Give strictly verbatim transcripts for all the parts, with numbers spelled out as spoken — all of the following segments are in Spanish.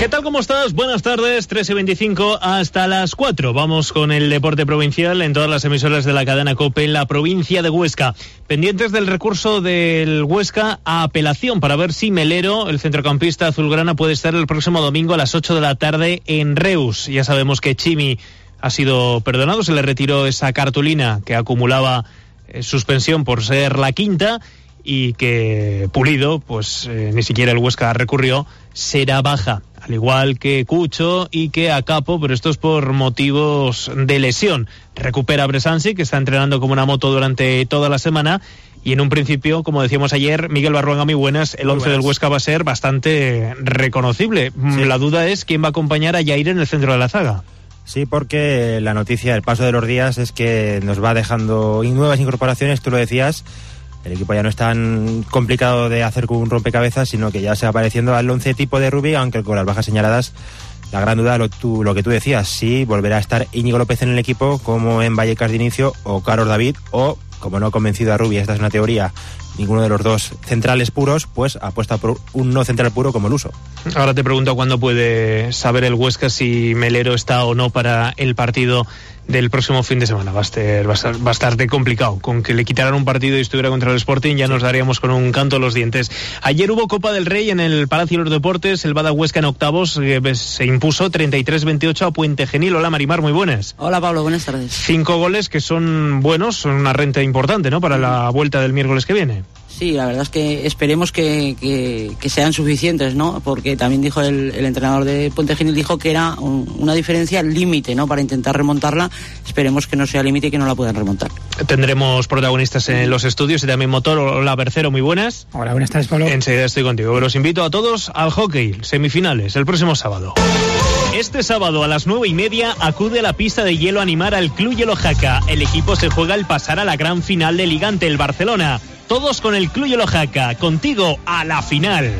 tal? ¿Cómo estás? Buenas tardes, tres y veinticinco hasta las cuatro. Vamos con el deporte provincial en todas las emisoras de la cadena COPE en la provincia de Huesca. Pendientes del recurso del Huesca a apelación para ver si Melero, el centrocampista azulgrana, puede estar el próximo domingo a las ocho de la tarde en Reus. Ya sabemos que Chimi ha sido perdonado, se le retiró esa cartulina que acumulaba eh, suspensión por ser la quinta, y que Pulido, pues eh, ni siquiera el Huesca recurrió, será baja, al igual que Cucho y que Acapo, pero esto es por motivos de lesión. Recupera Bresansi, que está entrenando como una moto durante toda la semana, y en un principio, como decíamos ayer, Miguel Barruanga, muy buenas, el once del Huesca va a ser bastante reconocible. Sí. La duda es quién va a acompañar a Yair en el centro de la zaga. Sí, porque la noticia, el paso de los días, es que nos va dejando nuevas incorporaciones, tú lo decías. El equipo ya no es tan complicado de hacer con un rompecabezas, sino que ya se va apareciendo al once tipo de Rubí, aunque con las bajas señaladas, la gran duda, lo, tú, lo que tú decías, si volverá a estar Íñigo López en el equipo, como en Vallecas de inicio, o Carlos David, o, como no ha convencido a Rubí, esta es una teoría, ninguno de los dos centrales puros, pues apuesta por un no central puro como Luso. Ahora te pregunto cuándo puede saber el Huesca si Melero está o no para el partido del próximo fin de semana. Va a estar bastante complicado. Con que le quitaran un partido y estuviera contra el Sporting ya nos daríamos con un canto a los dientes. Ayer hubo Copa del Rey en el Palacio de los Deportes. El Bada Huesca en octavos eh, se impuso treinta y tres veintiocho a Puente Genil. Hola Marimar, muy buenas. Hola Pablo, buenas tardes. Cinco goles que son buenos, son una renta importante, ¿no?, para la vuelta del miércoles que viene. Sí, la verdad es que esperemos que, que, que sean suficientes, ¿no? Porque también dijo el, el entrenador de Puente Genil, dijo que era un, una diferencia límite, ¿no?, para intentar remontarla. Esperemos que no sea límite y que no la puedan remontar. Tendremos protagonistas en los estudios y también motor. Hola Bercero, muy buenas. Hola, buenas tardes, Pablo. Enseguida estoy contigo. Los invito a todos al hockey, semifinales, el próximo sábado. Este sábado a las nueve y media acude a la pista de hielo a animar al Club Hielo Jaca. El equipo se juega el pasar a la gran final de Ligante, el Barcelona. Todos con el Club Hielo Jaca, contigo a la final.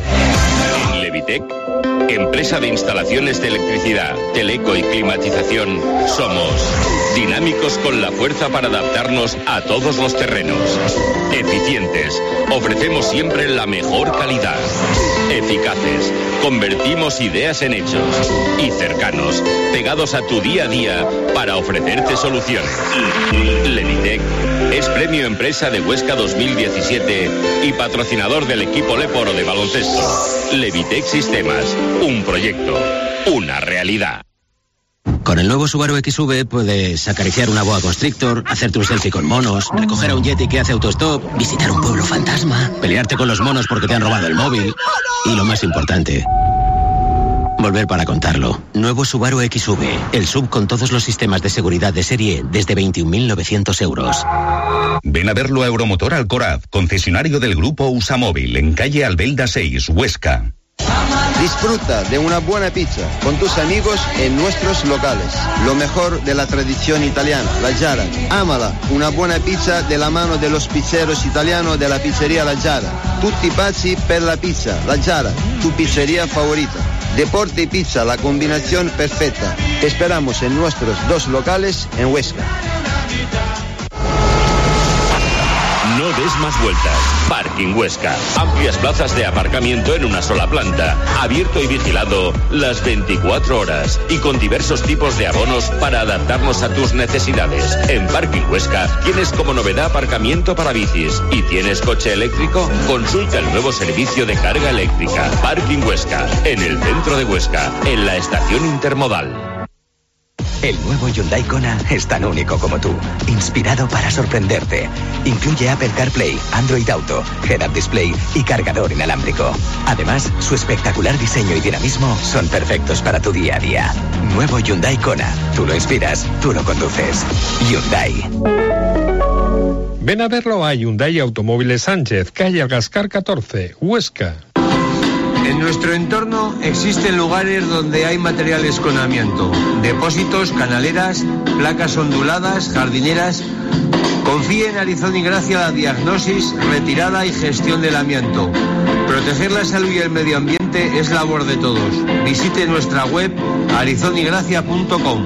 Levitec, empresa de instalaciones de electricidad, teleco y climatización, somos dinámicos con la fuerza para adaptarnos a todos los terrenos. Eficientes, ofrecemos siempre la mejor calidad. Eficaces, convertimos ideas en hechos. Y cercanos, pegados a tu día a día para ofrecerte soluciones. Levitec es premio Empresa de Huesca dos mil diecisiete y patrocinador del equipo Leporo de baloncesto. Levitec Sistemas, un proyecto, una realidad. Con el nuevo Subaru X V puedes acariciar una boa constrictor, hacerte un selfie con monos, recoger a un yeti que hace autostop, visitar un pueblo fantasma, pelearte con los monos porque te han robado el móvil y, lo más importante, volver para contarlo. Nuevo Subaru X V, el sub con todos los sistemas de seguridad de serie desde veintiún mil novecientos euros. Ven a verlo a Euromotor Alcoraz, concesionario del grupo Usamóvil, en calle Albelda seis, Huesca. Disfruta de una buena pizza con tus amigos en nuestros locales. Lo mejor de la tradición italiana, la Giara. Ámala, una buena pizza de la mano de los pizzeros italianos de la pizzería La Giara. Tutti pazzi per la pizza, La Giara, tu pizzería favorita. Deporte y pizza, la combinación perfecta. Te esperamos en nuestros dos locales en Huesca. No des más vueltas. Parking Huesca. Amplias plazas de aparcamiento en una sola planta. Abierto y vigilado las veinticuatro horas. Y con diversos tipos de abonos para adaptarnos a tus necesidades. En Parking Huesca tienes como novedad aparcamiento para bicis. ¿Y tienes coche eléctrico? Consulta el nuevo servicio de carga eléctrica. Parking Huesca. En el centro de Huesca. En la estación intermodal. El nuevo Hyundai Kona es tan único como tú, inspirado para sorprenderte. Incluye Apple CarPlay, Android Auto, Head-Up Display y cargador inalámbrico. Además, su espectacular diseño y dinamismo son perfectos para tu día a día. Nuevo Hyundai Kona. Tú lo inspiras, tú lo conduces. Hyundai. Ven a verlo a Hyundai Automóviles Sánchez, calle Algascar catorce, Huesca. En nuestro entorno existen lugares donde hay materiales con amianto, depósitos, canaleras, placas onduladas, jardineras. Confíe en Arizón y Gracia la diagnosis, retirada y gestión del amianto. Proteger la salud y el medio ambiente es labor de todos. Visite nuestra web arizón y gracia punto com.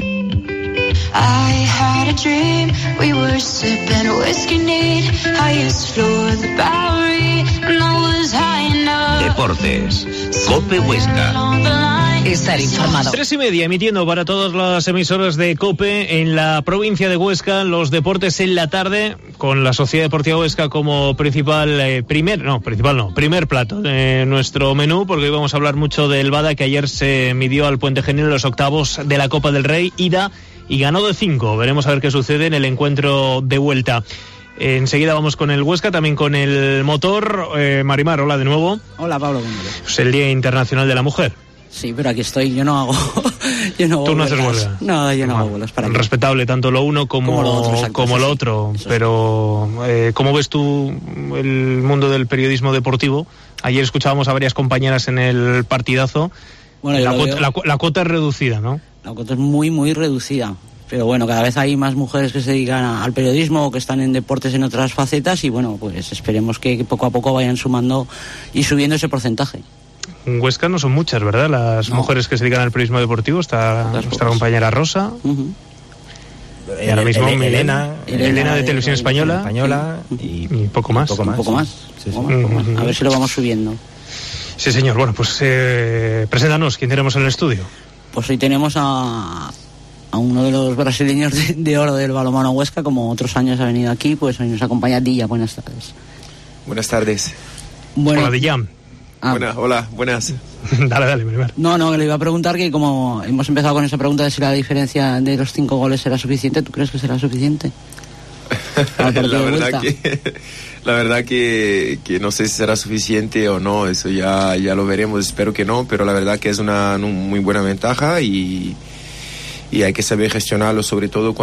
I had a dream, we were sipping whiskey neat, highest floor of the Bowery, and I was high enough. Deportes, Cope Huesca. estar informado. Tres y media, emitiendo para todas las emisoras de COPE en la provincia de Huesca, los deportes en la tarde, con la Sociedad Deportiva Huesca como principal, eh, primer, no, principal no, primer plato de nuestro menú, porque hoy vamos a hablar mucho del Bada, que ayer se midió al Puente Genil en los octavos de la Copa del Rey, ida, y ganó de cinco. Veremos a ver qué sucede en el encuentro de vuelta. Enseguida vamos con el Huesca, también con el motor. Eh, Marimar, hola de nuevo. Hola, Pablo. Es el Día Internacional de la Mujer. Sí, pero aquí estoy, yo no hago... yo no hago Tú no haces huelgas. huelga. No, yo no, no hago huelgas. Para Respetable tanto lo uno como, como lo otro. Exacto, como sí, lo otro. Sí. Pero, eh, ¿cómo ves tú el mundo del periodismo deportivo? Ayer escuchábamos a varias compañeras en el partidazo. Bueno, la, cuota, la, la cuota es reducida, ¿no? La cuota es muy, muy reducida. Pero bueno, cada vez hay más mujeres que se dedican a, al periodismo o que están en deportes en otras facetas y bueno, pues esperemos que poco a poco vayan sumando y subiendo ese porcentaje. En Huesca no son muchas, ¿verdad? Las no. mujeres que se dedican al periodismo deportivo. Está nuestra compañera Rosa. Uh-huh. Y ahora mismo Elena, Elena, Elena, Elena de, de Televisión Española. Española y, y poco más. Y poco más. Un poco más. Sí, sí. Poco más, poco más. A ver si lo vamos subiendo. Sí, señor. Bueno, pues eh, preséntanos, ¿quién tenemos en el estudio? Pues hoy tenemos a... a uno de los brasileños de, de oro del balonmano Huesca, como otros años ha venido aquí, pues hoy nos acompaña Dilla. Buenas tardes. Buenas tardes. Bueno, hola, Dilla. Ah. Buena, hola, buenas. dale, dale, primero. No, no, le iba a preguntar que como hemos empezado con esa pregunta de si la diferencia de los cinco goles será suficiente, ¿tú crees que será suficiente? la verdad que la verdad que, que no sé si será suficiente o no, eso ya, ya lo veremos, espero que no, pero la verdad que es una, una muy buena ventaja y y hay que saber gestionarlo, sobre todo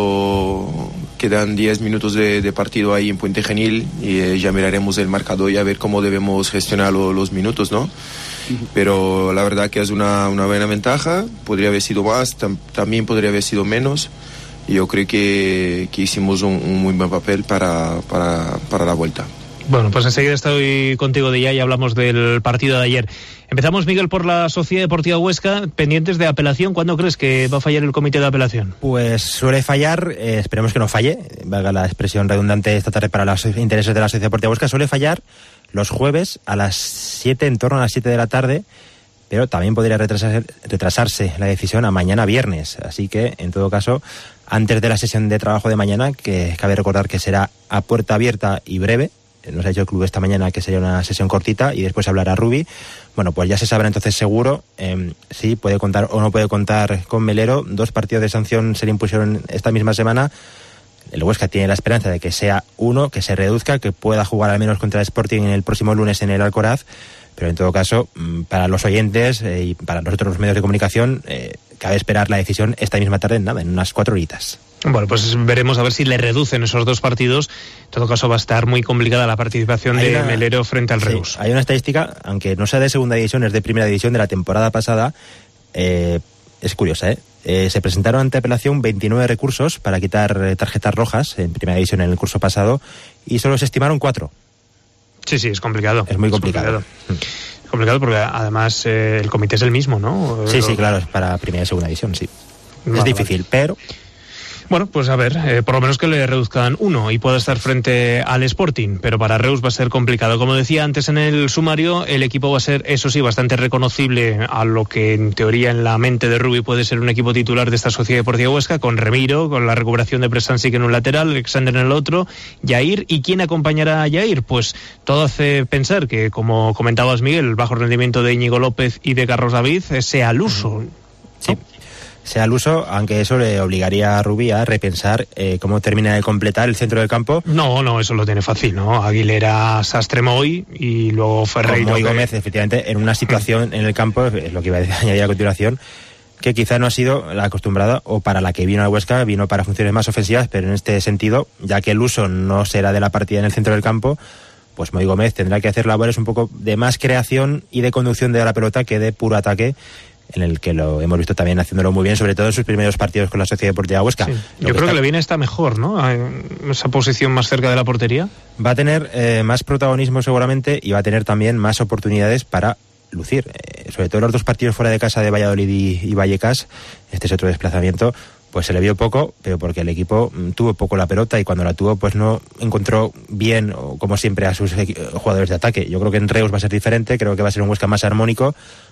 cuando quedan diez minutos de, de partido ahí en Puente Genil y eh, ya miraremos el marcador y a ver cómo debemos gestionar lo, los minutos, ¿no? Uh-huh. Pero la verdad que es una, una buena ventaja, podría haber sido más, tam, también podría haber sido menos, y yo creo que, que hicimos un, un muy buen papel para, para, para la vuelta. Bueno, pues enseguida estoy contigo de ya y hablamos del partido de ayer. Empezamos, Miguel, por la Sociedad Deportiva Huesca, pendientes de apelación. ¿Cuándo crees que va a fallar el comité de apelación? Pues suele fallar, eh, esperemos que no falle, valga la expresión redundante esta tarde para los intereses de la Sociedad Deportiva Huesca, suele fallar los jueves a las siete, en torno a las siete de la tarde, pero también podría retrasarse, retrasarse la decisión a mañana viernes. Así que, en todo caso, antes de la sesión de trabajo de mañana, que cabe recordar que será a puerta abierta y breve, nos ha dicho el club esta mañana que sería una sesión cortita y después hablará Rubi. Bueno, pues ya se sabrá entonces seguro eh, si puede contar o no puede contar con Melero. Dos partidos de sanción se le impusieron esta misma semana. El Huesca tiene la esperanza de que sea uno, que se reduzca, que pueda jugar al menos contra el Sporting el próximo lunes en el Alcoraz. Pero en todo caso, para los oyentes eh, y para nosotros los medios de comunicación, eh, cabe esperar la decisión esta misma tarde, en nada, en unas cuatro horitas. Bueno, pues veremos a ver si le reducen esos dos partidos. En todo caso va a estar muy complicada la participación hay de una, Melero frente al Reus. Sí, hay una estadística, aunque no sea de segunda división, es de primera división de la temporada pasada. Eh, es curiosa, ¿eh? Eh, se presentaron ante apelación veintinueve recursos para quitar eh, tarjetas rojas en primera división en el curso pasado y solo se estimaron cuatro. Sí, sí, es complicado. Es muy complicado. Es complicado, es complicado porque además eh, el comité es el mismo, ¿no? Sí, sí, claro, es para primera y segunda división, sí. Vale, es difícil, vale. Pero... Bueno, pues a ver, eh, por lo menos que le reduzcan uno y pueda estar frente al Sporting, pero para Reus va a ser complicado. Como decía antes en el sumario, el equipo va a ser, eso sí, bastante reconocible a lo que en teoría en la mente de Rubi puede ser un equipo titular de esta Sociedad Deportiva Huesca, con Remiro, con la recuperación de Presansic en un lateral, Alexander en el otro, Yair. ¿Y quién acompañará a Yair? Pues todo hace pensar que, como comentabas, Miguel, el bajo rendimiento de Íñigo López y de Carlos David sea al uso. Sí. Sea al uso, aunque eso le obligaría a Rubí a repensar eh, cómo termina de completar el centro del campo. No, no, eso lo tiene fácil, ¿no? Aguilera, Sastre, Moy y luego Ferreiro. Moy Gómez, efectivamente, en una situación en el campo, es lo que iba a añadir a continuación, que quizá no ha sido la acostumbrada o para la que vino al Huesca, vino para funciones más ofensivas, pero en este sentido, ya que el uso no será de la partida en el centro del campo, pues Moy Gómez tendrá que hacer labores un poco de más creación y de conducción de la pelota que de puro ataque, en el que lo hemos visto también haciéndolo muy bien, sobre todo en sus primeros partidos con la Sociedad Deportiva Huesca. Sí. Yo que creo está... que le viene esta mejor, ¿no? Esa posición más cerca de la portería. Va a tener eh, más protagonismo seguramente y va a tener también más oportunidades para lucir. Eh, sobre todo los dos partidos fuera de casa de Valladolid y, y Vallecas, este es otro desplazamiento, pues se le vio poco, pero porque el equipo tuvo poco la pelota y cuando la tuvo pues no encontró bien, o como siempre, a sus jugadores de ataque. Yo creo que en Reus va a ser diferente, creo que va a ser un Huesca más armónico,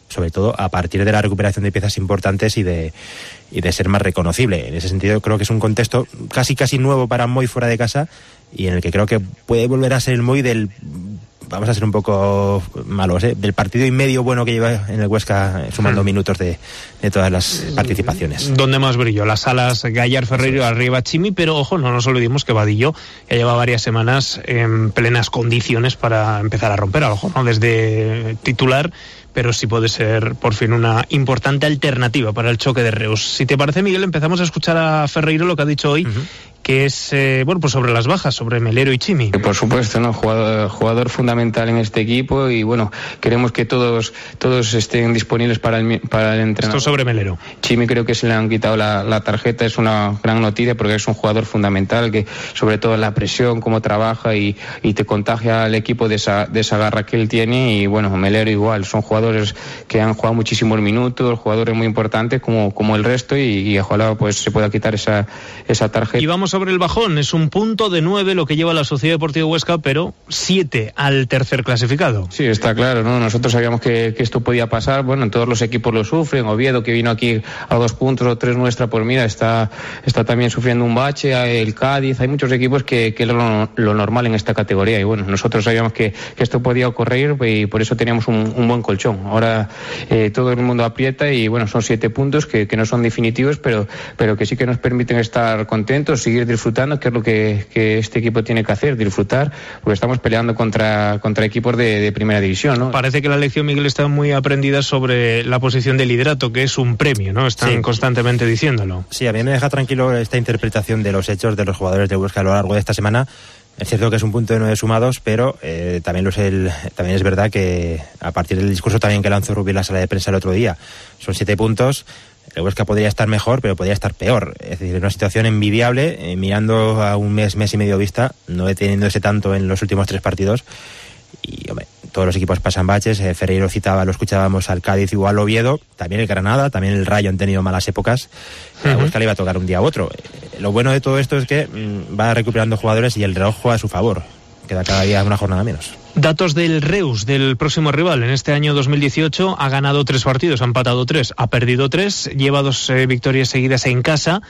sobre todo a partir de la recuperación de piezas importantes y de, y de ser más reconocible. En ese sentido creo que es un contexto casi casi nuevo para Moy fuera de casa y en el que creo que puede volver a ser el Moy del, vamos a ser un poco malos, ¿eh? del partido y medio bueno que lleva en el Huesca, sumando hmm. minutos de, de todas las participaciones. ¿Dónde más brilló? Las alas Gallar, Ferreiro, arriba Chimi, pero ojo, no nos olvidemos que Vadillo ya lleva varias semanas en plenas condiciones para empezar a romper algo, ¿no? Desde titular, pero sí puede ser por fin una importante alternativa para el choque de Reus. Si te parece, Miguel, empezamos a escuchar a Ferreiro lo que ha dicho hoy, uh-huh. que es, eh, bueno, pues sobre las bajas, sobre Melero y Chimi. Por supuesto, ¿no? Jugador, jugador fundamental en este equipo y, bueno, queremos que todos todos estén disponibles para el, para el entrenador. Esto sobre Melero. Chimi creo que se le han quitado la, la tarjeta, es una gran noticia porque es un jugador fundamental que, sobre todo en la presión, cómo trabaja y, y te contagia al equipo de esa, de esa garra que él tiene y, bueno, Melero igual, son jugadores que han jugado muchísimos minutos, jugadores muy importantes como, como el resto y, y ojalá pues se pueda quitar esa, esa tarjeta. Y vamos sobre el bajón, es un punto de nueve lo que lleva la Sociedad Deportiva Huesca, pero siete al tercer clasificado. Sí, está claro, ¿no? Nosotros sabíamos que, que esto podía pasar, bueno, en todos los equipos lo sufren, Oviedo que vino aquí a dos puntos o tres nuestra, pues mira, está, está también sufriendo un bache, el Cádiz, hay muchos equipos que, que es lo, lo normal en esta categoría y bueno, nosotros sabíamos que, que esto podía ocurrir y por eso teníamos un, un buen colchón. Ahora eh, todo el mundo aprieta y bueno, son siete puntos que, que no son definitivos, pero, pero que sí que nos permiten estar contentos, seguir disfrutando, que es lo que, que este equipo tiene que hacer, disfrutar, porque estamos peleando contra, contra equipos de, de primera división, ¿no? Parece que la lección, Miguel, está muy aprendida sobre la posición de liderato, que es un premio, ¿no? Están sí. constantemente diciéndolo. Sí, a mí me deja tranquilo esta interpretación de los hechos de los jugadores de Huesca a lo largo de esta semana. Es cierto que es un punto de nueve sumados, pero eh, también, lo es el, también es verdad que a partir del discurso también que lanzó Rubí en la sala de prensa el otro día, son siete puntos. El Huesca podría estar mejor, pero podría estar peor. Es decir, una situación envidiable, eh, mirando a un mes, mes y medio vista, no deteniéndose tanto en los últimos tres partidos. Y, hombre, todos los equipos pasan baches. Eh, Ferreiro citaba, lo escuchábamos, al Cádiz o al Oviedo, también el Granada, también el Rayo han tenido malas épocas. Uh-huh. A Huesca le iba a tocar un día u otro. Eh, lo bueno de todo esto es que mmm, va recuperando jugadores y el reloj juega a su favor. Queda cada día una jornada menos. Datos del Reus, del próximo rival. En este año dos mil dieciocho ha ganado tres partidos, ha empatado tres, ha perdido tres, lleva dos eh, victorias seguidas en casa.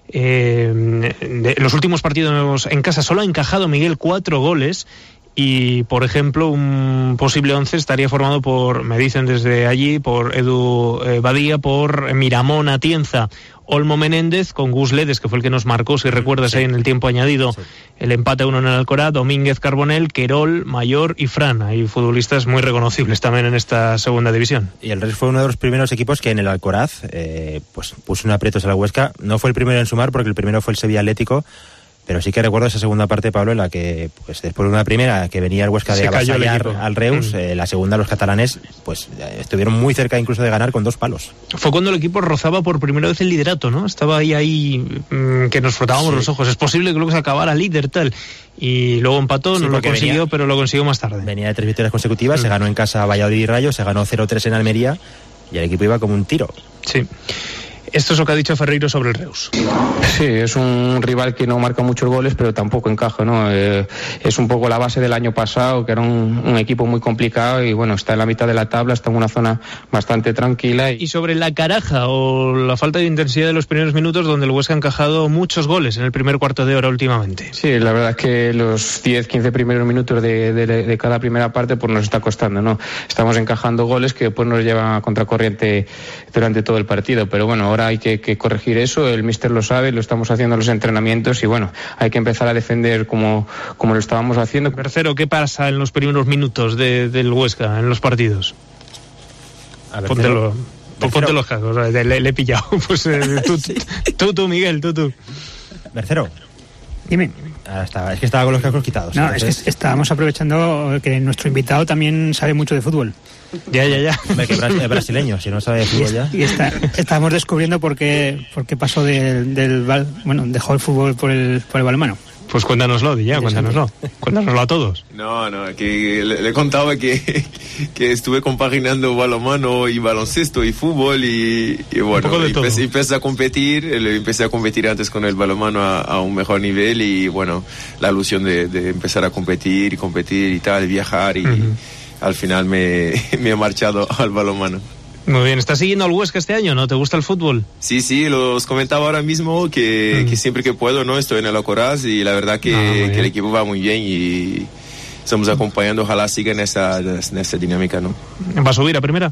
Eh, de los últimos partidos en casa solo ha encajado Miguel cuatro goles. Y, por ejemplo, un posible once estaría formado por, me dicen desde allí, por Edu eh, Badía, por Miramón Atienza, Olmo Menéndez, con Gus Ledes, que fue el que nos marcó, si recuerdas, sí. ahí en el tiempo añadido, sí. el empate uno en el Alcoraz, Domínguez Carbonell, Querol, Mayor y Fran. Hay futbolistas muy reconocibles también en esta segunda división. Y el Reus fue uno de los primeros equipos que en el Alcoraz eh, pues puso un aprietos a la Huesca. No fue el primero en sumar, porque el primero fue el Sevilla Atlético. Pero sí que recuerdo esa segunda parte, Pablo, en la que, pues después de una primera que venía el Huesca de avasallar al Reus, mm. eh, la segunda los catalanes, pues estuvieron muy cerca incluso de ganar con dos palos. Fue cuando el equipo rozaba por primera vez el liderato, ¿no? Estaba ahí, ahí mmm, que nos frotábamos sí. los ojos. Es posible que luego se acabara líder, tal. Y luego empató, sí, no lo consiguió, venía, pero lo consiguió más tarde. Venía de tres victorias consecutivas, mm. se ganó en casa a Valladolid y Rayo, se ganó cero tres en Almería y el equipo iba como un tiro. Sí. Esto es lo que ha dicho Ferreiro sobre el Reus. Sí, es un rival que no marca muchos goles, pero tampoco encaja, ¿no? Eh, es un poco la base del año pasado, que era un, un equipo muy complicado y, bueno, está en la mitad de la tabla, está en una zona bastante tranquila. Y sobre la caraja o la falta de intensidad de los primeros minutos, donde el Huesca ha encajado muchos goles en el primer cuarto de hora últimamente. Sí, la verdad es que los diez, quince primeros minutos de, de, de cada primera parte pues nos está costando, ¿no? Estamos encajando goles que después nos llevan a contracorriente durante todo el partido, pero bueno, ahora hay que, que corregir eso, el míster lo sabe, lo estamos haciendo en los entrenamientos y bueno, hay que empezar a defender como, como lo estábamos haciendo. Tercero, ¿qué pasa en los primeros minutos de, del Huesca en los partidos? A ver, Póntelo, ponte los cascos, le, le he pillado. Pues eh, tú, sí. tú, tú, Miguel, tú, tú. Mercero. Dime. Ahora estaba, es que estaba con los cascos quitados. No, entonces... es que estábamos aprovechando que nuestro invitado también sabe mucho de fútbol. Ya, ya, ya. Hombre, que es brasileño, si no sabe de fútbol ya. Y está, estamos descubriendo por qué, por qué pasó del, del bueno, dejó el fútbol por el, por el balonmano. Pues cuéntanoslo, ya, cuéntanoslo. Cuéntanoslo a todos. No, no, que le, le contaba que, que estuve compaginando balonmano y baloncesto y fútbol y, y bueno, empecé, empecé a competir, empecé a competir antes con el balonmano a, a un mejor nivel y bueno, la ilusión de, de empezar a competir y competir y tal, viajar y uh-huh. al final me, me he marchado al balonmano. Muy bien, ¿estás siguiendo al Huesca este año, no? ¿Te gusta el fútbol? Sí, sí, los comentaba ahora mismo que, mm. que siempre que puedo, ¿no? Estoy en el Alcoraz y la verdad que, ah, que el equipo va muy bien y estamos acompañando, ojalá siga en esta, en esta dinámica, ¿no? ¿Va a subir a primera?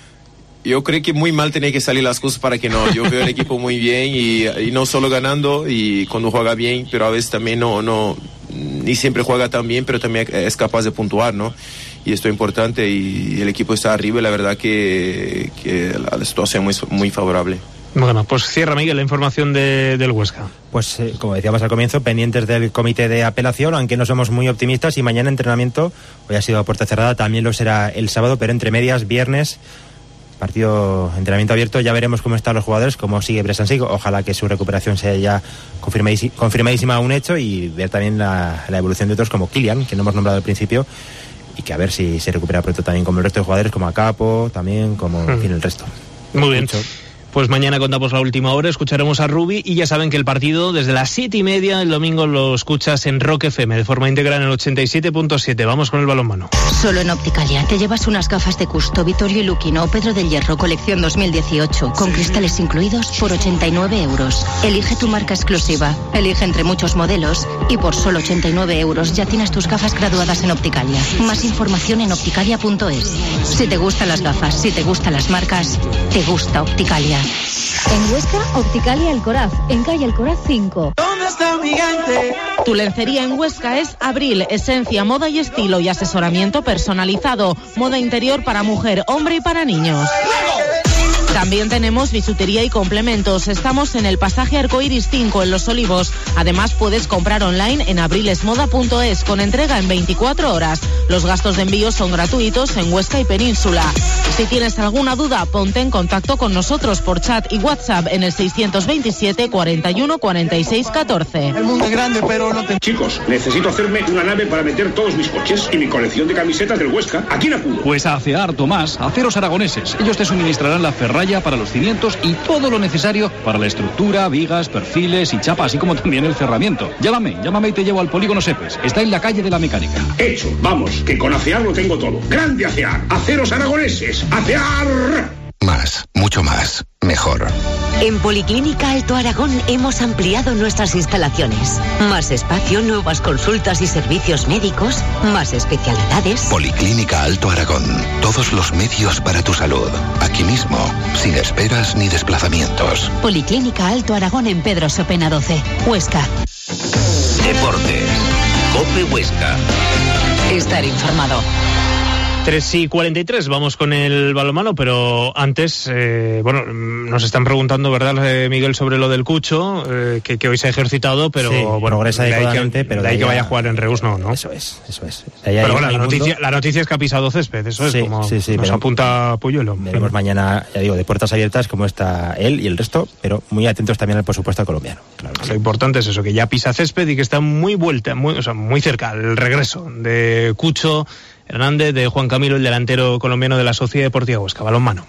Yo creo que muy mal tienen que salir las cosas para que no. Yo veo el equipo muy bien y, y no solo ganando y cuando juega bien, pero a veces también no, no, ni siempre juega tan bien, pero también es capaz de puntuar, ¿no? Y esto es importante y el equipo está arriba y la verdad que, que la situación es muy, muy favorable. Bueno, pues cierra, Miguel, la información de, del Huesca. Pues eh, como decíamos al comienzo, pendientes del comité de apelación, aunque no somos muy optimistas, y mañana entrenamiento, hoy ha sido a puerta cerrada, también lo será el sábado, pero entre medias, viernes, partido, entrenamiento abierto, ya veremos cómo están los jugadores, cómo sigue Bresansig, ojalá que su recuperación sea ya confirmadísima, confirmadísima a un hecho, y ver también la, la evolución de otros como Kylian, que no hemos nombrado al principio, y que a ver si se recupera pronto también como el resto de jugadores, como Acapo, también como en fin, el resto. Muy bien. Mucho. Pues mañana contamos la última hora, escucharemos a Rubi y ya saben que el partido desde las siete y media el domingo lo escuchas en Rock F M de forma íntegra en el ochenta y siete punto siete. Vamos con el balonmano. Solo en Opticalia te llevas unas gafas de Custo, Vittorio y Luquino o Pedro del Hierro colección dos mil dieciocho con cristales incluidos por ochenta y nueve euros. Elige tu marca exclusiva, elige entre muchos modelos y por solo ochenta y nueve euros ya tienes tus gafas graduadas en Opticalia. Más información en opticalia punto es. Si te gustan las gafas, si te gustan las marcas, te gusta Opticalia. En Huesca, Opticalia Alcoraz, en calle Alcoraz cinco. ¿Dónde está mi gigante? Tu lencería en Huesca es Abril, esencia, moda y estilo y asesoramiento personalizado. Moda interior para mujer, hombre y para niños. También tenemos bisutería y complementos. Estamos en el pasaje Arcoiris cinco en Los Olivos. Además puedes comprar online en abrilesmoda punto es con entrega en veinticuatro horas. Los gastos de envío son gratuitos en Huesca y Península. Si tienes alguna duda, ponte en contacto con nosotros por chat y WhatsApp en el seiscientos veintisiete cuarenta y uno cuarenta y seis catorce. El mundo es grande, pero no te... Chicos, necesito hacerme una nave para meter todos mis coches y mi colección de camisetas del Huesca. ¿A quién acudo? Pues a Acear Tomás, Aceros Aragoneses. Ellos te suministrarán la ferralla para los cimientos y todo lo necesario para la estructura, vigas, perfiles y chapa, así como también el cerramiento. Llámame, llámame y te llevo al Polígono Sepes. Está en la calle de la Mecánica. Hecho, vamos, que con Acear lo tengo todo. ¡Grande Acear! ¡Aceros Aragoneses! ¡Acear! Más, mucho más, mejor. En Policlínica Alto Aragón hemos ampliado nuestras instalaciones. Más espacio, nuevas consultas y servicios médicos, más especialidades. Policlínica Alto Aragón. Todos los medios para tu salud. Aquí mismo, sin esperas ni desplazamientos. Policlínica Alto Aragón en Pedro Sopena doce, Huesca. Deportes. COPE Huesca. Estar informado. tres y cuarenta y tres, vamos con el balonmano, pero antes, eh, bueno, nos están preguntando, ¿verdad, eh, Miguel, sobre lo del Cucho, eh, que, que hoy se ha ejercitado, pero sí, bueno, progresa adecuadamente, pero de ahí que vaya a jugar en Reus, no, ¿no? Eso es, eso es. Pero bueno, la noticia, la noticia es que ha pisado césped, eso es, sí, como sí, sí, nos apunta Puyuelo. Veremos mañana, ya digo, de puertas abiertas, cómo está él y el resto, pero muy atentos también, por supuesto, al colombiano. Claro que lo sí. importante es eso, que ya pisa césped y que está muy vuelta, muy, o sea, muy cerca el regreso de Cucho Hernández, de Juan Camilo, el delantero colombiano de la Sociedad Deportiva Huesca, balonmano.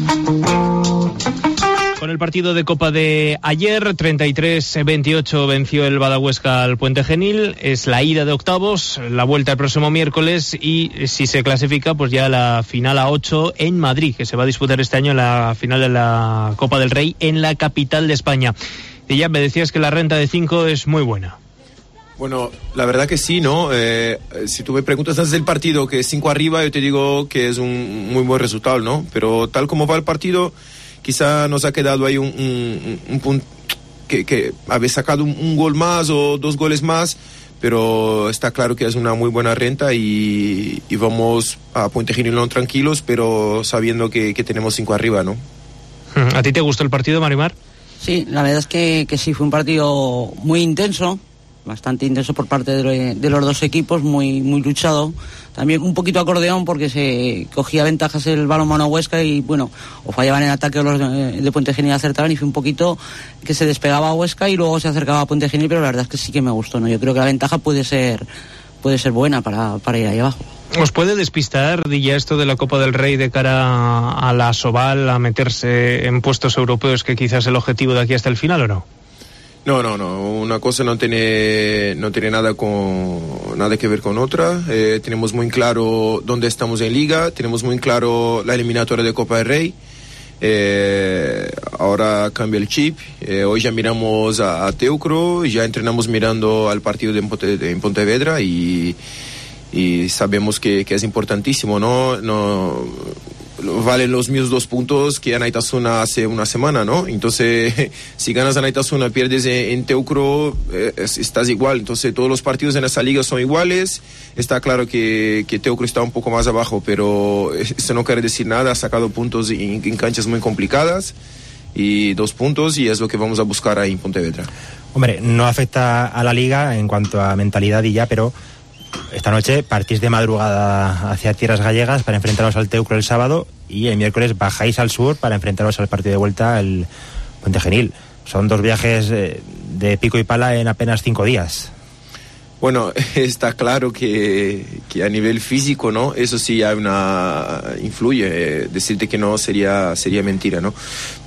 Con el partido de Copa de ayer, treinta y tres veintiocho venció el Badahuesca al Puente Genil. Es la ida de octavos, la vuelta el próximo miércoles y si se clasifica, pues ya la final a ocho en Madrid, que se va a disputar este año la final de la Copa del Rey en la capital de España. Y ya me decías que la renta de cinco es muy buena. Bueno, la verdad que sí, ¿no? Eh, si tú me preguntas antes del partido que es cinco arriba, yo te digo que es un muy buen resultado, ¿no? Pero tal como va el partido, quizá nos ha quedado ahí un, un, un punto que, que habéis sacado un, un gol más o dos goles más, pero está claro que es una muy buena renta y, y vamos a Puente Genil tranquilos, pero sabiendo que, que tenemos cinco arriba, ¿no? ¿A ti te gustó el partido, Marimar? Sí, la verdad es que, que sí, fue un partido muy intenso, bastante intenso por parte de, de los dos equipos, muy muy luchado, también un poquito acordeón porque se cogía ventajas el balonmano Huesca y bueno, o fallaban en ataque o los de, de Puente Genil acertaban y fue un poquito que se despegaba a Huesca y luego se acercaba a Puente Genil, pero la verdad es que sí que me gustó, ¿no? Yo creo que la ventaja puede ser puede ser buena para, para ir ahí abajo. ¿Os puede despistar, Dilla, esto de la Copa del Rey de cara a la Asobal, a meterse en puestos europeos, que quizás es el objetivo de aquí hasta el final, o no? No, no, no. Una cosa no tiene, no tiene nada con nada que ver con otra. Eh, tenemos muy claro dónde estamos en Liga, tenemos muy claro la eliminatoria de Copa del Rey Eh, ahora cambia el chip. Eh, hoy ya miramos a, a Teucro, ya entrenamos mirando al partido de, Ponte, de en Pontevedra y, y sabemos que, que es importantísimo, ¿no? No valen los mismos dos puntos que a Naitasuna hace una semana, ¿no? Entonces, si ganas a Naitasuna, pierdes en, en Teucro, eh, estás igual. Entonces, todos los partidos en esa liga son iguales. Está claro que, que Teucro está un poco más abajo, pero eso no quiere decir nada. Ha sacado puntos en, en canchas muy complicadas y dos puntos, y es lo que vamos a buscar ahí en Pontevedra. Hombre, no afecta a la liga en cuanto a mentalidad y ya, pero esta noche partís de madrugada hacia tierras gallegas para enfrentaros al Teucro el sábado, y el miércoles bajáis al sur para enfrentaros al partido de vuelta al Pontegenil. Son dos viajes de pico y pala en apenas cinco días. Bueno, está claro que, que a nivel físico, ¿no? Eso sí hay una influye. Decirte que no sería sería mentira, ¿no?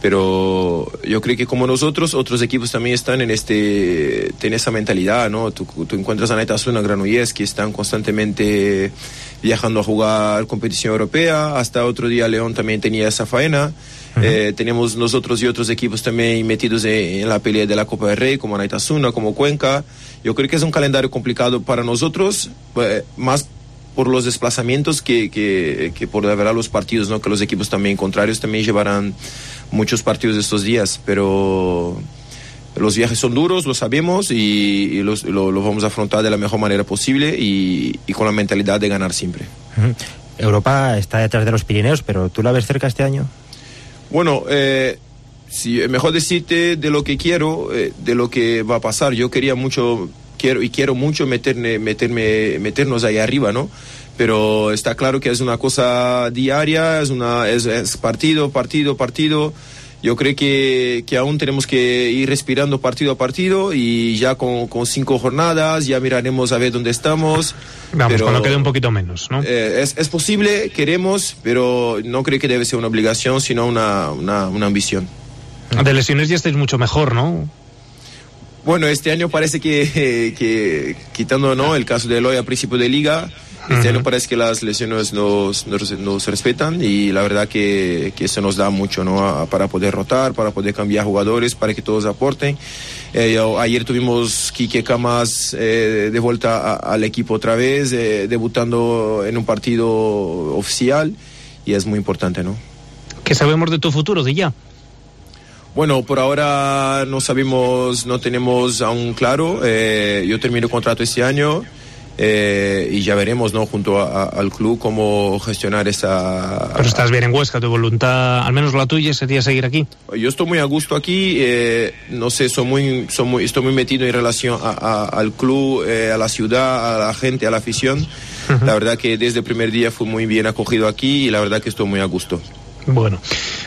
Pero yo creo que como nosotros, otros equipos también están en este en esa mentalidad, ¿no? Tú, tú encuentras a Naitasuna, Granollers, que están constantemente viajando a jugar competición europea. Hasta otro día León también tenía esa faena. Uh-huh. Eh, tenemos nosotros y otros equipos también metidos en, en la pelea de la Copa del Rey, como Naitasuna, como Cuenca. Yo creo que es un calendario complicado para nosotros, eh, más por los desplazamientos que, que, que por de verdad los partidos, ¿no? Que los equipos también contrarios también llevarán muchos partidos estos días, pero los viajes son duros, lo sabemos, y, y los, lo, lo vamos a afrontar de la mejor manera posible y, y con la mentalidad de ganar siempre. Uh-huh. Europa está detrás de los Pirineos, pero ¿tú la ves cerca este año? Bueno, eh, sí, mejor decirte de lo que quiero, eh, de lo que va a pasar. Yo quería mucho, quiero y quiero mucho meterme, meterme, meternos ahí arriba, ¿no? Pero está claro que es una cosa diaria, es una, es, es partido, partido, partido. Yo creo que, que aún tenemos que ir respirando partido a partido, y ya con, con cinco jornadas ya miraremos a ver dónde estamos. Vamos, pero, cuando quede un poquito menos, ¿no? Eh, es, es posible, queremos, pero no creo que debe ser una obligación, sino una, una, una ambición. De lesiones ya estáis mucho mejor, ¿no? Bueno, este año parece que, que quitando, ¿no?, el caso de Eloy a principio de liga, este uh-huh. año parece que las lesiones nos, nos, nos respetan, y la verdad que, que eso nos da mucho, ¿no?, a, para poder rotar, para poder cambiar jugadores, para que todos aporten. Eh, ayer tuvimos Quique Camas eh, de vuelta a, al equipo otra vez, eh, debutando en un partido oficial, y es muy importante, ¿no? ¿Qué sabemos de tu futuro, de ya? Bueno, por ahora no sabemos, no tenemos aún claro. Eh, yo termino el contrato este año. Eh, y ya veremos, ¿no?, junto a, a, al club, cómo gestionar esa... Pero estás bien en Huesca, tu voluntad, al menos la tuya, sería seguir aquí. Yo estoy muy a gusto aquí, eh, no sé, soy muy, soy muy, estoy muy metido en relación a, a, al club, eh, a la ciudad, a la gente, a la afición. Uh-huh. La verdad que desde el primer día fui muy bien acogido aquí, y la verdad que estoy muy a gusto. Bueno,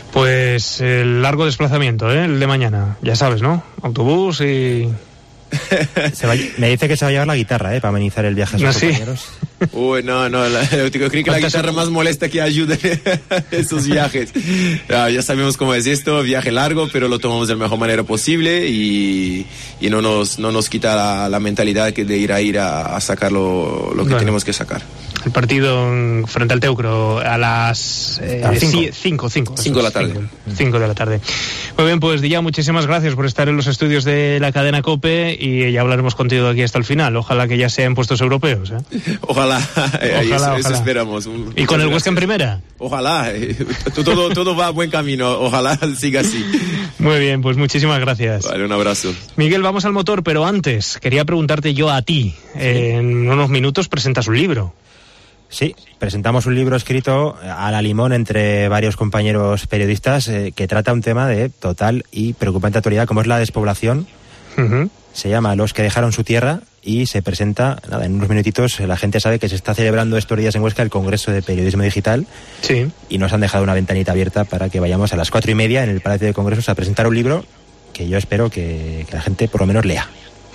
pues el largo desplazamiento, ¿eh?, el de mañana, ya sabes, ¿no? Autobús y... Se va, me dice que se va a llevar la guitarra, ¿eh?, para amenizar el viaje a sus ¿No, compañeros. Sí? Uy, no, no, la, yo creo que la guitarra más molesta que ayude esos viajes. Ya, ya sabemos cómo es esto, viaje largo, pero lo tomamos de la mejor manera posible, y, y no nos no nos quita la, la mentalidad que de ir a ir a, a sacar lo, lo que bueno, tenemos que sacar. El partido frente al Teucro a las cinco de la tarde. cinco de la tarde. Muy bien, pues Dillán, muchísimas gracias por estar en los estudios de la cadena COPE, y ya hablaremos contigo aquí hasta el final. Ojalá que ya sean puestos europeos, ¿eh? Ojalá, ojalá, eso, ojalá. Eso esperamos. ¿Y Muchas con el gracias. Huesca en primera? Ojalá, eh, todo, todo va a buen camino, ojalá siga así. Muy bien, pues muchísimas gracias. Vale, un abrazo. Miguel, vamos al motor, pero antes quería preguntarte yo a ti. ¿Sí? En unos minutos presentas un libro. Sí, presentamos un libro escrito a la limón entre varios compañeros periodistas eh, que trata un tema de total y preocupante actualidad, como es la despoblación. Uh-huh. Se llama Los que dejaron su tierra, y se presenta, nada, en unos minutitos. La gente sabe que se está celebrando estos días en Huesca el Congreso de Periodismo Digital. Sí. Y nos han dejado una ventanita abierta para que vayamos a las cuatro y media en el Palacio de Congresos a presentar un libro que yo espero que, que la gente por lo menos lea.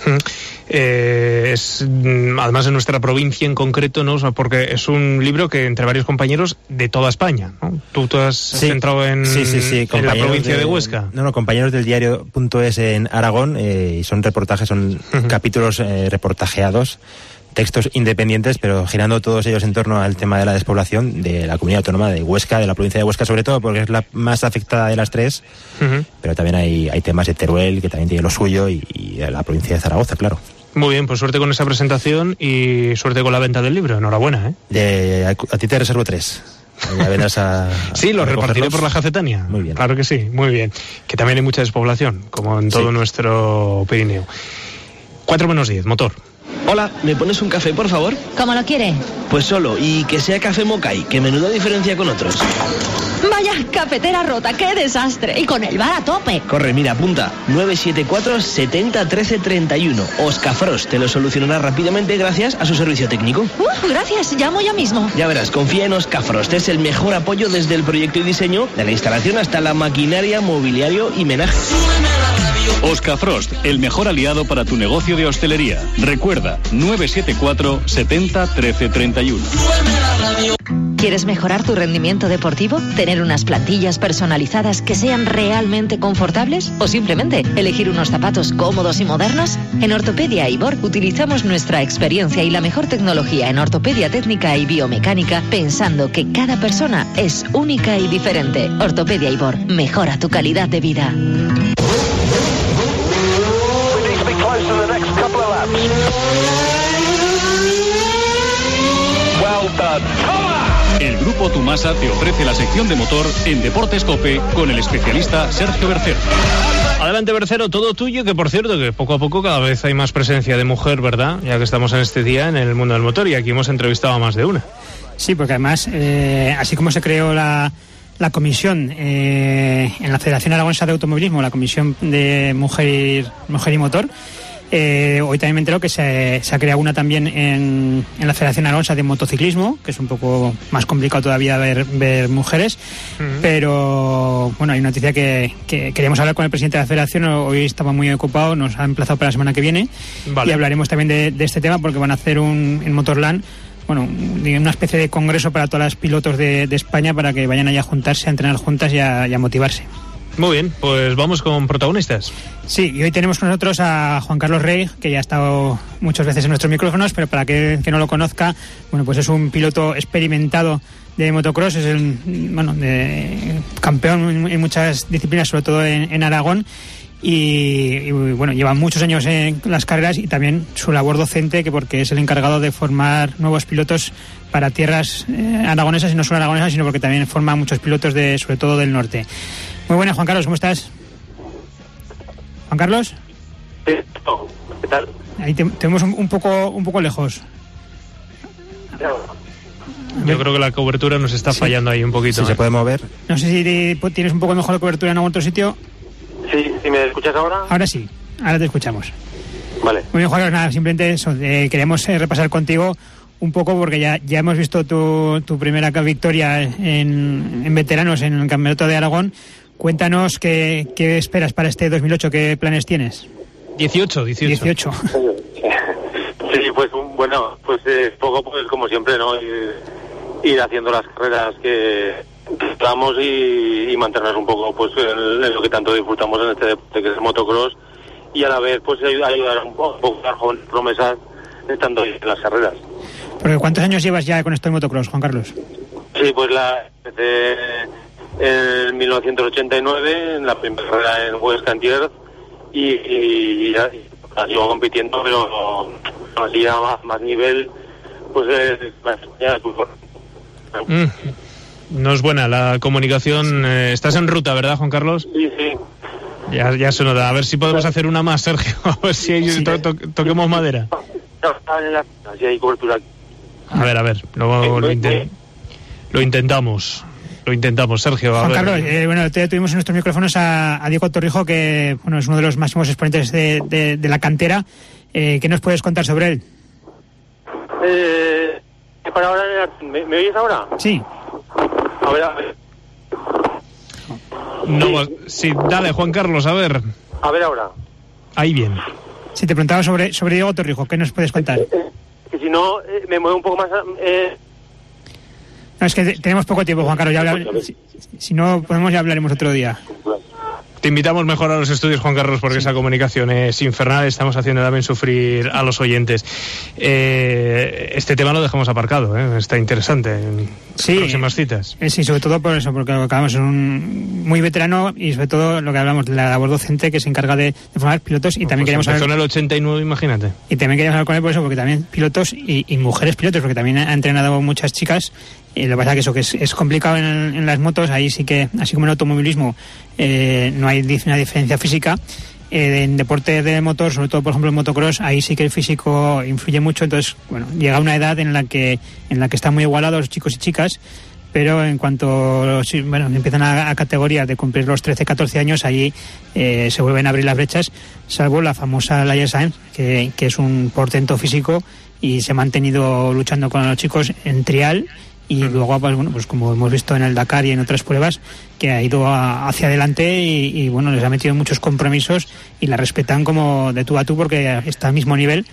Eh, es además en nuestra provincia en concreto, ¿no? O sea, porque es un libro que entre varios compañeros de toda España, ¿no? Tú te has sí, centrado en, sí, sí, sí, en la provincia de, de Huesca. No, no, compañeros del diario punto es en Aragón, eh, y son reportajes, son uh-huh. capítulos eh, reportajeados textos independientes, pero girando todos ellos en torno al tema de la despoblación de la comunidad autónoma de Huesca, de la provincia de Huesca sobre todo, porque es la más afectada de las tres, uh-huh. pero también hay, hay temas de Teruel, que también tiene lo suyo, y, y de la provincia de Zaragoza, claro. Muy bien, pues suerte con esa presentación y suerte con la venta del libro. Enhorabuena, ¿eh? De, a, a ti te reservo tres. A, sí, los repartiré por la Jacetania. Muy bien. Claro que sí, muy bien. Que también hay mucha despoblación, como en todo sí. nuestro Pirineo. cuatro menos diez, motor. Hola, ¿me pones un café, por favor? ¿Cómo lo quiere? Pues solo, y que sea café Mokai, que menuda diferencia con otros. Vaya, cafetera rota, qué desastre. Y con el bar a tope. Corre, mira, apunta. nueve siete cuatro, setenta, trece, treinta y uno. Oscafrost te lo solucionará rápidamente gracias a su servicio técnico. Uh, gracias, llamo ya mismo. Ya verás, confía en Oscafrost. Es el mejor apoyo desde el proyecto y diseño, de la instalación hasta la maquinaria, mobiliario y menaje. Oscafrost, el mejor aliado para tu negocio de hostelería. Recuerda, nueve siete cuatro, setenta, trece, treinta y uno. ¿Quieres mejorar tu rendimiento deportivo? ¿Tener unas plantillas personalizadas que sean realmente confortables? ¿O simplemente elegir unos zapatos cómodos y modernos? En Ortopedia Ibor utilizamos nuestra experiencia y la mejor tecnología en ortopedia técnica y biomecánica, pensando que cada persona es única y diferente. Ortopedia Ibor, mejora tu calidad de vida. El Grupo Tumasa te ofrece la sección de motor en Deportes Cope con el especialista Sergio Bercero. Adelante, Bercero, todo tuyo, que por cierto que poco a poco cada vez hay más presencia de mujer, ¿verdad? Ya que estamos en este día en el mundo del motor y aquí hemos entrevistado a más de una. Sí, porque además, eh, así como se creó la, la comisión eh, en la Federación Aragonesa de Automovilismo, la comisión de mujer y, mujer y motor, Eh, hoy también me entero que se, se ha creado una también en, en la Federación Aragonesa de Motociclismo, que es un poco más complicado todavía ver, ver mujeres, uh-huh. pero bueno, hay una noticia que, que queríamos hablar con el presidente de la Federación. Hoy estaba muy ocupado, nos ha emplazado para la semana que viene, vale. Y hablaremos también de, de este tema, porque van a hacer un en Motorland, bueno, una especie de congreso para todas las pilotos de, de España, para que vayan allá a juntarse, a entrenar juntas y a, y a motivarse. Muy bien, pues vamos con protagonistas. Sí, y hoy tenemos con nosotros a Juan Carlos Rey, que ya ha estado muchas veces en nuestros micrófonos, pero para que, que no lo conozca, bueno, pues es un piloto experimentado de motocross, es el, bueno, de, campeón en, en muchas disciplinas, sobre todo en, en Aragón, y, y bueno, lleva muchos años en las carreras, y también su labor docente, que porque es el encargado de formar nuevos pilotos para tierras eh, aragonesas, y no solo aragonesas, sino porque también forma muchos pilotos de, sobre todo del norte. Muy buenas, Juan Carlos, ¿cómo estás? ¿Juan Carlos? Sí, ¿qué tal? Ahí te, te vemos un, un poco un poco lejos. Yo creo que la cobertura nos está fallando sí. ahí un poquito. ¿Sí, ¿eh? ¿Se puede mover? No sé si te, tienes un poco mejor de cobertura en algún otro sitio. Sí, ¿sí me escuchas ahora? Ahora sí, ahora te escuchamos. Vale. Muy bien, Juan Carlos, nada, simplemente eso, eh, queríamos eh, repasar contigo un poco, porque ya, ya hemos visto tu, tu primera victoria en, en veteranos en el Campeonato de Aragón. Cuéntanos qué, qué esperas para este dos mil ocho, qué planes tienes. dieciocho, dieciocho. dieciocho. Sí, pues bueno, pues eh, poco pues como siempre, ¿no? Ir, ir haciendo las carreras que estamos y, y mantenernos un poco pues en, en lo que tanto disfrutamos en este deporte, que es el motocross, y a la vez pues ayudar un poco a jóvenes promesas estando en las carreras. Porque ¿cuántos años llevas ya con esto de motocross, Juan Carlos? Sí, pues la empecé en mil novecientos ochenta y nueve, en la primera carrera en Huesca, en Tierz, y, y, y ya sigo compitiendo, pero así a más, más nivel, pues eh, ya es muy fuerte. Mm, no es buena la comunicación. Eh, estás en ruta, ¿verdad, Juan Carlos? Sí, sí. Ya, ya se nota. A ver si podemos hacer una más, Sergio. A ver si hay, sí. to, to, toquemos madera. Si hay cobertura. A ver, a ver. Lo, lo, intent, lo intentamos. Lo intentamos, Sergio. A Juan ver. Carlos, eh, bueno, te tuvimos en nuestros micrófonos a, a Diego Torrijo, que bueno, es uno de los máximos exponentes de, de, de la cantera. Eh, ¿Qué nos puedes contar sobre él? Eh, para ahora, ¿me, ¿me oyes ahora? Sí. A ver, a ver. No, sí, dale, Juan Carlos, a ver. A ver ahora. Ahí bien. Si te preguntaba sobre, sobre Diego Torrijo, ¿qué nos puedes contar? Eh, eh, que si no, eh, me muevo un poco más... Eh... No, es que te, tenemos poco tiempo, Juan Carlos. Ya hablar, si, si no podemos, ya hablaremos otro día. Te invitamos mejor a los estudios, Juan Carlos, porque sí. Esa comunicación es infernal. Estamos haciendo también sufrir a los oyentes. Eh, este tema lo dejamos aparcado, ¿eh? Está interesante. Sí, próximas citas. Eh, sí, sobre todo por eso, porque acabamos en un muy veterano y sobre todo lo que hablamos de la labor docente que se encarga de, de formar pilotos y pues también queríamos empezó hablar... en el ochenta y nueve, imagínate. Y también queríamos hablar con él por eso, porque también pilotos y, y mujeres pilotos, porque también ha entrenado muchas chicas. Y lo que pasa es que eso que es, es complicado en, en las motos, ahí sí que, así como en el automovilismo, eh, no hay una diferencia física. Eh, en deporte de motor, sobre todo por ejemplo en motocross, ahí sí que el físico influye mucho. Entonces, bueno, llega una edad en la que en la que están muy igualados los chicos y chicas, pero en cuanto bueno, empiezan a, a categoría de cumplir los trece, catorce años, allí eh, se vuelven a abrir las brechas, salvo la famosa Laia Sanz, que, que es un portento físico y se ha mantenido luchando con los chicos en trial. Y luego, pues, bueno, pues como hemos visto en el Dakar y en otras pruebas, que ha ido a, hacia adelante y, y bueno, les ha metido muchos compromisos y la respetan como de tú a tú porque está al mismo nivel.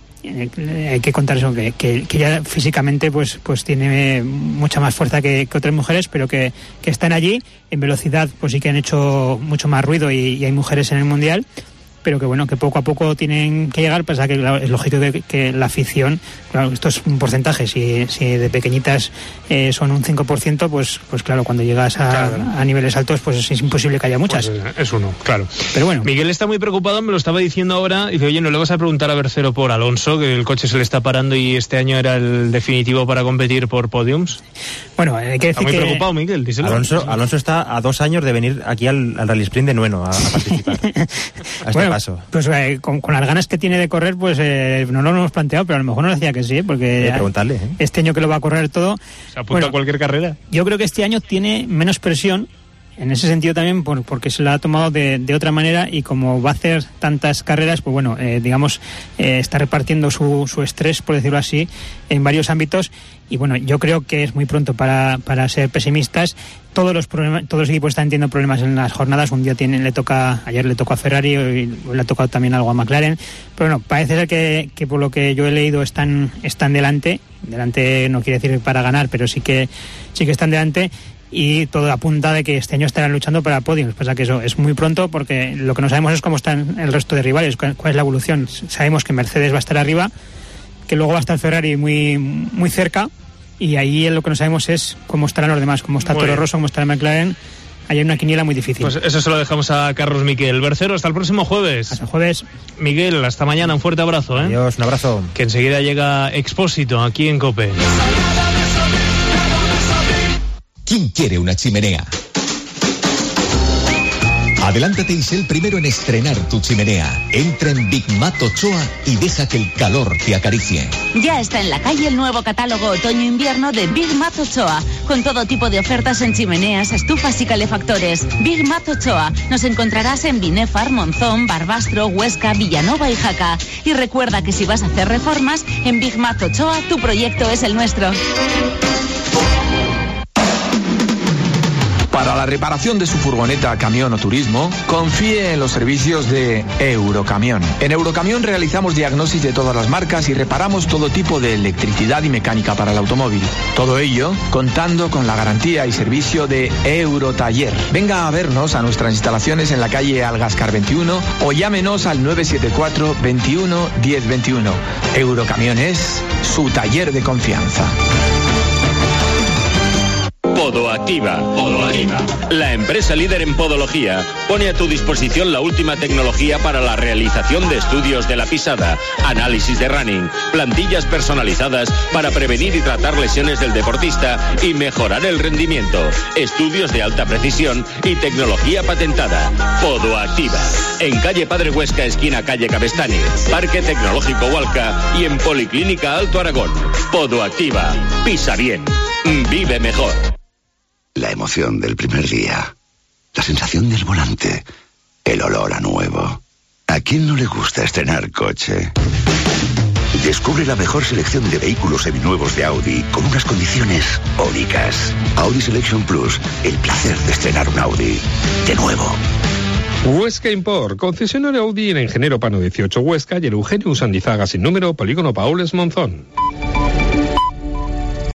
Eh, hay que contar eso, que, que, que ya físicamente pues pues tiene mucha más fuerza que, que otras mujeres, pero que, que están allí. En velocidad pues sí que han hecho mucho más ruido y, y hay mujeres en el Mundial, pero que bueno, que poco a poco tienen que llegar. Pasa que claro, es lógico que, que la afición, claro, esto es un porcentaje, si, si de pequeñitas eh, son un cinco por ciento, pues pues claro, cuando llegas a, claro. a niveles altos, pues es imposible que haya muchas. Pues es uno, claro. Pero bueno. Miguel está muy preocupado, me lo estaba diciendo ahora, y dice, oye, ¿no le vas a preguntar a Bercero por Alonso, que el coche se le está parando y este año era el definitivo para competir por podiums? Bueno, hay que decir está muy que... preocupado, Miguel, díselo. Alonso, Alonso está a dos años de venir aquí al, al Rally Sprint de Nueno a, a participar. a este bueno, paso. Pues eh, con, con las ganas que tiene de correr, pues eh, no lo hemos planteado, pero a lo mejor nos decía que sí, porque preguntarle, ¿eh? Este año que lo va a correr todo. ¿Se apunta bueno, a cualquier carrera? Yo creo que este año tiene menos presión, en ese sentido también, por, porque se la ha tomado de, de otra manera y como va a hacer tantas carreras, pues bueno, eh, digamos, eh, está repartiendo su, su estrés, por decirlo así, en varios ámbitos. Y bueno, yo creo que es muy pronto para, para ser pesimistas. Todos los problemas, todos los equipos están teniendo problemas en las jornadas. Un día tienen, le toca, ayer le tocó a Ferrari, hoy le ha tocado también algo a McLaren. Pero bueno, parece ser que, que por lo que yo he leído están, están delante. Delante no quiere decir para ganar, pero sí que, sí que están delante. Y todo apunta de que este año estarán luchando para podios. Pasa que eso es muy pronto, porque lo que no sabemos es cómo están el resto de rivales, cuál es la evolución. Sabemos que Mercedes va a estar arriba, que luego va a estar Ferrari muy, muy cerca, y ahí lo que no sabemos es cómo estarán los demás, cómo está Toro Rosso, cómo está el McLaren. Hay una quiniela muy difícil. Pues eso se lo dejamos a Carlos Miquel. Bercero, hasta el próximo jueves. Hasta el jueves. Miguel, hasta mañana, un fuerte abrazo, ¿eh? Adiós, un abrazo. Que enseguida llega Expósito aquí en COPE. ¿Quién quiere una chimenea? Adelántate y sé el primero en estrenar tu chimenea. Entra en Big Mat Ochoa y deja que el calor te acaricie. Ya está en la calle el nuevo catálogo otoño-invierno de Big Mat Ochoa, con todo tipo de ofertas en chimeneas, estufas y calefactores. Big Mat Ochoa. Nos encontrarás en Binefar, Monzón, Barbastro, Huesca, Villanova y Jaca. Y recuerda que si vas a hacer reformas, en Big Mat Ochoa tu proyecto es el nuestro. Para la reparación de su furgoneta, camión o turismo, confíe en los servicios de Eurocamión. En Eurocamión realizamos diagnosis de todas las marcas y reparamos todo tipo de electricidad y mecánica para el automóvil. Todo ello contando con la garantía y servicio de Eurotaller. Venga a vernos a nuestras instalaciones en la calle Algascar veintiuno o llámenos al nueve siete cuatro, veintiuno, diez veintiuno. Eurocamión es su taller de confianza. Podoactiva. Podoactiva. La empresa líder en podología pone a tu disposición la última tecnología para la realización de estudios de la pisada, análisis de running, plantillas personalizadas para prevenir y tratar lesiones del deportista y mejorar el rendimiento, estudios de alta precisión y tecnología patentada. Podoactiva. En calle Padre Huesca, esquina calle Cabestany, Parque Tecnológico Hualca y en Policlínica Alto Aragón. Podoactiva. Pisa bien. Vive mejor. La emoción del primer día, la sensación del volante, el olor a nuevo. ¿A quién no le gusta estrenar coche? Descubre la mejor selección de vehículos seminuevos de Audi con unas condiciones únicas. Audi Selection Plus, el placer de estrenar un Audi de nuevo. Huesca Import, concesionario Audi en Ingeniero Pano dieciocho Huesca y el Eugenio Sandizaga sin número, Polígono Paules Monzón.